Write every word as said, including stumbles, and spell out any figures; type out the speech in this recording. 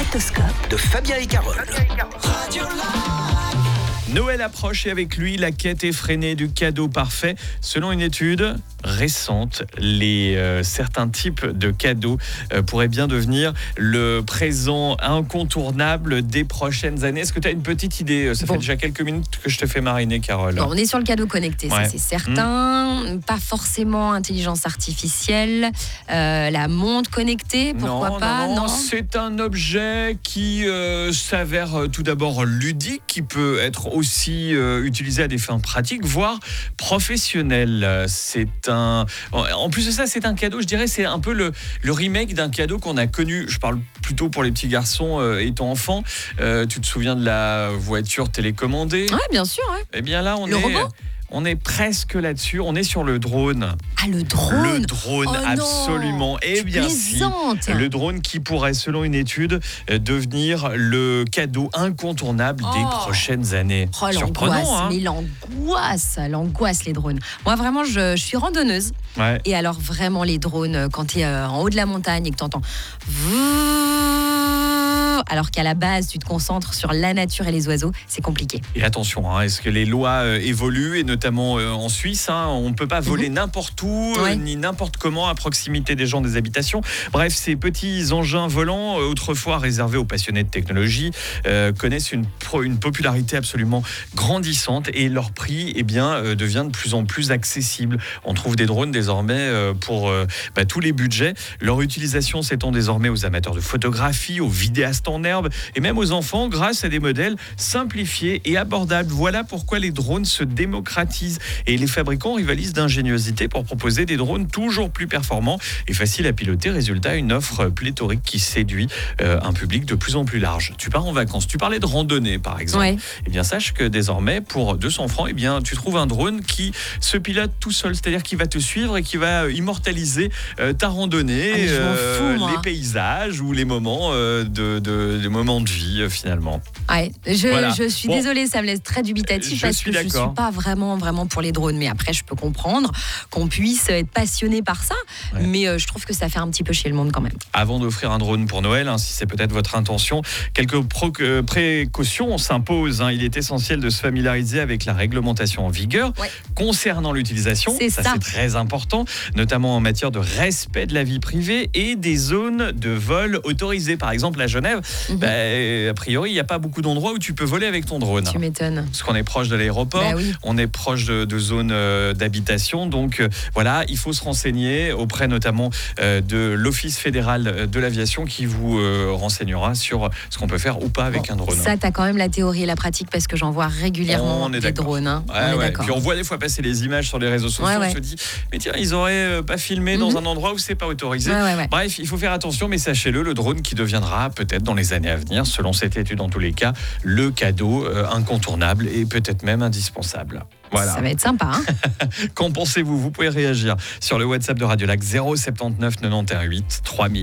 Magnétoscope de Fabien et Carole. Noël approche et avec lui la quête effrénée du cadeau parfait. Selon une étude récente, les euh, certains types de cadeaux euh, pourraient bien devenir le présent incontournable des prochaines années. Est-ce que tu as une petite idée ? Ça Bon. fait déjà quelques minutes que je te fais mariner, Carole. Bon, on est sur le cadeau connecté, Ouais. ça c'est certain. Mmh. Pas forcément intelligence artificielle. Euh, la montre connectée, pourquoi non, pas non, non, c'est un objet qui euh, s'avère euh, tout d'abord ludique, qui peut être aussi euh, utilisé à des fins pratiques, voire professionnelles. C'est un... En plus de ça, c'est un cadeau, je dirais, c'est un peu le, le remake d'un cadeau qu'on a connu. Je parle plutôt pour les petits garçons euh, étant enfants. Euh, tu te souviens de la voiture télécommandée ? Ouais, bien sûr. Ouais. Eh bien là, on Le est... robot ? On est presque là-dessus, on est sur le drone. Ah, le drone. Le drone, Oh non, absolument. Eh tu bien si, plaisantes. le drone qui pourrait, selon une étude, euh, devenir le cadeau incontournable des Oh. prochaines années. Oh, l'angoisse, Surprenant, hein ? mais l'angoisse, l'angoisse, les drones. Moi, vraiment, je, je suis randonneuse. Ouais. Et alors, vraiment, les drones, quand tu es en haut de la montagne et que tu entends... Alors qu'à la base, tu te concentres sur la nature et les oiseaux, c'est compliqué. Et attention, hein, est-ce que les lois euh, évoluent, et notamment euh, en Suisse, hein, on ne peut pas voler Mhm. n'importe où, euh, Ouais. ni n'importe comment à proximité des gens, des habitations. Bref, ces petits engins volants, euh, autrefois réservés aux passionnés de technologie, euh, connaissent une, pro- une popularité absolument grandissante et leur prix eh bien, euh, devient de plus en plus accessible. On trouve des drones désormais euh, pour euh, bah, tous les budgets. Leur utilisation s'étend désormais aux amateurs de photographie, aux vidéastes en herbe et même aux enfants grâce à des modèles simplifiés et abordables. Voilà pourquoi les drones se démocratisent et les fabricants rivalisent d'ingéniosité pour proposer des drones toujours plus performants et faciles à piloter. Résultat, une offre pléthorique qui séduit euh, un public de plus en plus large. Tu pars en vacances, tu parlais de randonnée par exemple. Ouais. Eh bien, sache que désormais, pour deux cents francs, eh bien, tu trouves un drone qui se pilote tout seul, c'est-à-dire qu'il va te suivre et qui va immortaliser euh, ta randonnée, Ah, mais je m'en fous, moi. les paysages ou les moments euh, de, de, les moments de vie euh, finalement. Ouais, je, Voilà. je suis Bon. désolée, ça me laisse très dubitatif Je parce suis que je ne d'accord. suis pas vraiment, vraiment pour les drones. Mais après, je peux comprendre qu'on puisse être passionné par ça. Ouais. Mais euh, je trouve que ça fait un petit peu chier le monde quand même. Avant d'offrir un drone pour Noël, hein, si c'est peut-être votre intention, quelques pro- euh, précautions s'imposent. Hein. Il est essentiel de se familiariser avec la réglementation en vigueur Ouais. concernant l'utilisation. C'est ça. C'est très important, notamment en matière de respect de la vie privée et des zones de vol autorisées. Par exemple, à Genève, Mhm. bah, a priori, il n'y a pas beaucoup d'endroits où tu peux voler avec ton drone. Tu m'étonnes. Parce qu'on est proche de l'aéroport, Bah oui. on est proche de, de zones euh, d'habitation. Donc euh, voilà, il faut se renseigner auprès notamment euh, de l'Office fédéral de l'aviation qui vous euh, renseignera sur ce qu'on peut faire ou pas avec Bon, un drone. Ça, tu as quand même la théorie et la pratique parce que j'en vois régulièrement On est des d'accord. drones. Hein. Ouais, on est ouais. d'accord. Puis on voit des fois passer les images sur les réseaux sociaux, Ouais, ouais. on se dit, mais tiens, ils auraient euh, pas filmé dans Mhm. un endroit où c'est pas autorisé. Ouais, ouais, ouais. Bref, il faut faire attention, mais sachez-le, le drone qui deviendra peut-être dans les années à venir, selon cette étude en tous les cas, le cadeau euh, incontournable et peut-être même indispensable. Voilà. Ça va être sympa. Hein. Qu'en pensez-vous ? Vous pouvez réagir sur le WhatsApp de Radio Lac zéro sept neuf neuf un huit trois mille.